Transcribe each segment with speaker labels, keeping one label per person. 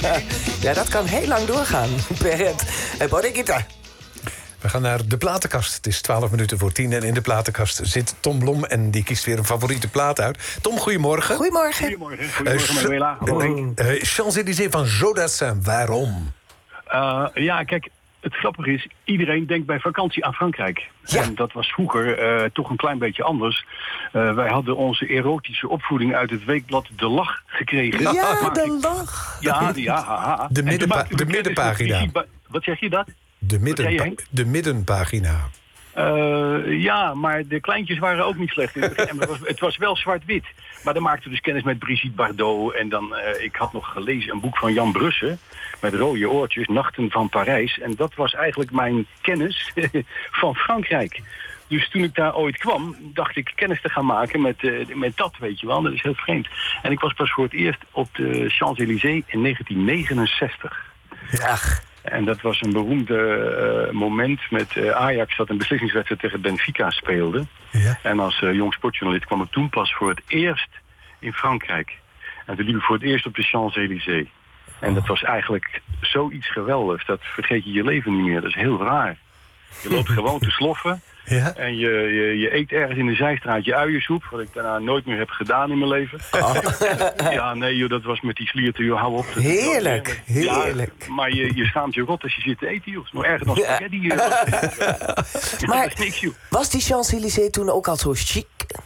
Speaker 1: Ja, dat kan heel lang doorgaan. Perret. Bodeguita.
Speaker 2: We gaan naar de platenkast. Het is 10:12 en in de platenkast zit Tom Blom... en die kiest weer een favoriete plaat uit. Tom, goedemorgen.
Speaker 1: Goedemorgen.
Speaker 3: Goedemorgen, Manuela.
Speaker 2: Champs-Élysées van Jodassin, waarom?
Speaker 3: Ja, kijk, het grappige is... iedereen denkt bij vakantie aan Frankrijk.
Speaker 1: Ja.
Speaker 3: En dat was vroeger toch een klein beetje anders. Wij hadden onze erotische opvoeding uit het weekblad De Lach gekregen.
Speaker 1: Ja, De Lach.
Speaker 3: Ja.
Speaker 2: De middenpagina.
Speaker 3: Wat zeg je dat?
Speaker 2: De middenpagina.
Speaker 3: Ja, maar de kleintjes waren ook niet slecht. Het was wel zwart-wit. Maar dan maakte dus kennis met Brigitte Bardot. En dan, ik had nog gelezen een boek van Jan Brussen... met rode oortjes, Nachten van Parijs. En dat was eigenlijk mijn kennis van Frankrijk. Dus toen ik daar ooit kwam, dacht ik kennis te gaan maken met dat, weet je wel. Dat is heel vreemd. En ik was pas voor het eerst op de Champs-Élysées in 1969.
Speaker 1: Ja.
Speaker 3: En dat was een beroemd moment met Ajax... dat een beslissingswedstrijd tegen Benfica speelde.
Speaker 2: Ja.
Speaker 3: En als jong sportjournalist kwam ik toen pas voor het eerst in Frankrijk. En toen liep ik voor het eerst op de Champs-Élysées. En dat was eigenlijk zoiets geweldigs. Dat vergeet je leven niet meer. Dat is heel raar. Je loopt gewoon te sloffen...
Speaker 2: Ja?
Speaker 3: En je eet ergens in de zijstraat je uiensoep... wat ik daarna nooit meer heb gedaan in mijn leven. Ja, nee, joh, dat was met die slierten, joh, hou op.
Speaker 1: Heerlijk.
Speaker 3: Ja, maar je schaamt je rot als je zit te eten, joh. Het is nog erger dan spaghetti.
Speaker 1: Maar
Speaker 3: dat is niks, joh.
Speaker 1: was die Champs-Élysées toen ook al zo chic?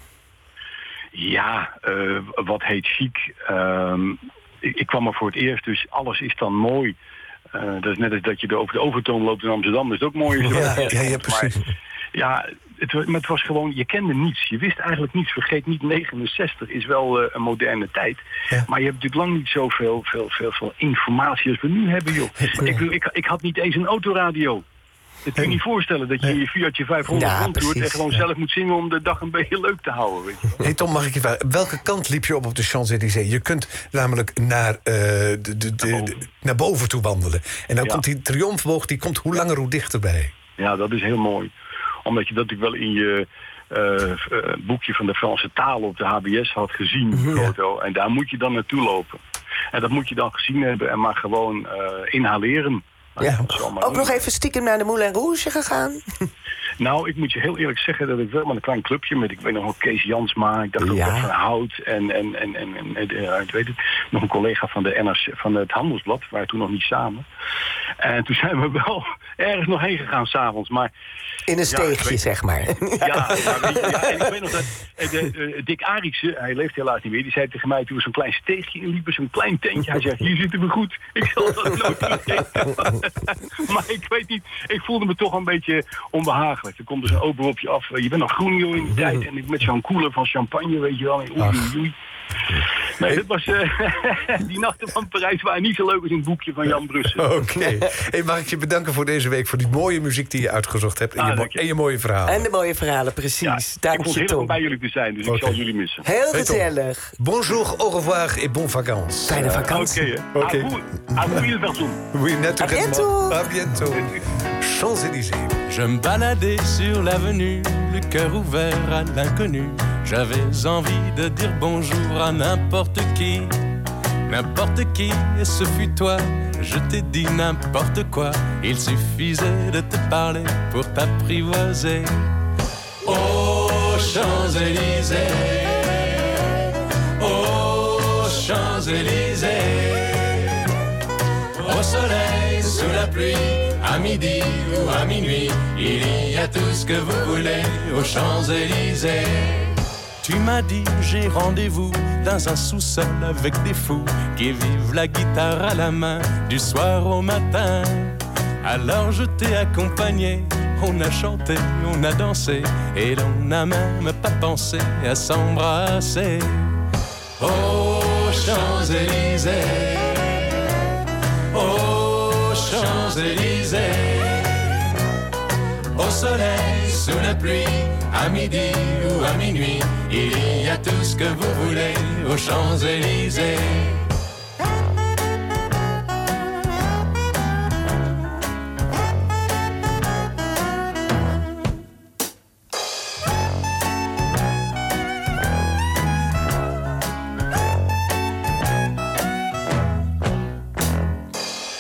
Speaker 3: Ja, wat heet chic? Ik kwam er voor het eerst, dus alles is dan mooi. Dat is net als dat je over de Overtoom loopt in Amsterdam. Dat is ook mooi.
Speaker 2: Ja, precies.
Speaker 3: Maar, ja, het was gewoon, je kende niets. Je wist eigenlijk niets. Vergeet niet, 69 is wel een moderne tijd. Ja. Maar je hebt natuurlijk lang niet zoveel veel informatie als we nu hebben, joh. Ik had niet eens een autoradio. Dat kun je niet voorstellen dat je je Fiatje 500 rondtoert... en gewoon zelf moet zingen om de dag een beetje leuk te houden. Weet je wel.
Speaker 2: Hey Tom, mag ik je vragen, welke kant liep je op de Champs-Élysées? Je kunt namelijk naar boven toe wandelen. En dan komt die triomfboog, die komt hoe langer hoe dichterbij.
Speaker 3: Ja, dat is heel mooi. Omdat je dat natuurlijk wel in je boekje van de Franse taal op de HBS had gezien, foto. En daar moet je dan naartoe lopen. En dat moet je dan gezien hebben en maar gewoon inhaleren.
Speaker 1: Ja. Ook nog even stiekem naar de Moulin Rouge gegaan?
Speaker 3: Nou, ik moet je heel eerlijk zeggen dat ik wel met een klein clubje... met, ik weet nog, Kees Jansma, ik dacht ook Van Hout... en ik weet het, nog een collega van de NRC, van het Handelsblad... we waren toen nog niet samen. En toen zijn we wel ergens nog heen gegaan s'avonds, maar...
Speaker 1: In een steegje, zeg maar.
Speaker 3: Ja, en ik weet nog dat Dick Ariksen, hij leeft helaas niet meer... die zei tegen mij toen we zo'n klein steegje inliepen, zo'n klein tentje... hij zei, hier zitten we goed. Ik zal dat nooit vergeten. Maar ik weet niet, ik voelde me toch een beetje onbehagelijk. Er komt dus een ober op je af. Je bent nog groen, joh, in die tijd. En met zo'n koeler van champagne, weet je wel. Oei. Nee, dit was... die nachten van Parijs waren niet zo leuk als in het boekje van Jan Brussen.
Speaker 2: Oké. Hey, mag ik je bedanken voor deze week... voor die mooie muziek die je uitgezocht hebt... en je mooie verhalen.
Speaker 1: En de mooie verhalen, precies.
Speaker 3: Ja,
Speaker 1: dank
Speaker 3: ik vond het heel leuk bij jullie te zijn, dus ik zal jullie missen.
Speaker 1: Heel gezellig.
Speaker 2: Bonjour, au revoir et bon vacances.
Speaker 1: Fijne vakantie.
Speaker 3: Oké. À vous, il version.
Speaker 2: Oui, naturellement.
Speaker 1: À
Speaker 2: bientôt. Champs-Élysées.
Speaker 4: Je me baladais sur l'avenue, le cœur ouvert à l'inconnu. J'avais envie de dire bonjour à n'importe qui, et ce fut toi. Je t'ai dit n'importe quoi, il suffisait de te parler pour t'apprivoiser. Oh Champs-Élysées, oh Champs-Élysées, au soleil, sous la pluie, à midi ou à minuit, il y a tout ce que vous voulez aux Champs-Élysées. Tu m'as dit j'ai rendez-vous dans un sous-sol avec des fous qui vivent la guitare à la main du soir au matin. Alors je t'ai accompagné, on a chanté, on a dansé et l'on n'a même pas pensé à s'embrasser. Oh Champs-Élysées, oh Champs-Élysées, au soleil, sous la pluie, à midi ou à minuit, il y a tout ce que vous voulez aux Champs-Élysées.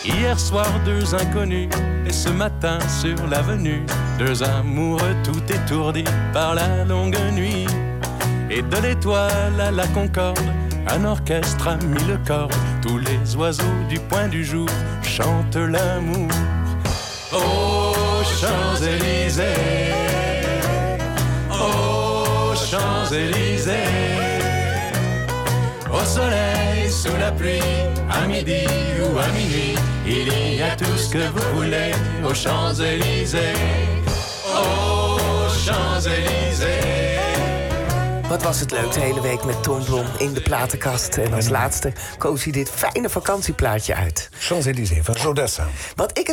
Speaker 4: Hier soir, 2 inconnus, et ce matin sur l'avenue, 2 amoureux tout étourdis par la longue nuit. Et de l'étoile à la Concorde, un orchestre a mis le corps. Tous les oiseaux du point du jour chantent l'amour. Aux Champs-Élysées, aux Champs-Élysées, au soleil, sous la pluie, à midi ou à minuit, il y a tout ce que vous voulez aux Champs-Élysées, aux Champs-Élysées.
Speaker 1: Wat was het leuk de hele week met Tom Blom in de platenkast. En als laatste koos hij dit fijne vakantieplaatje uit.
Speaker 2: Champs-Élysées van Jodassin.
Speaker 1: Wat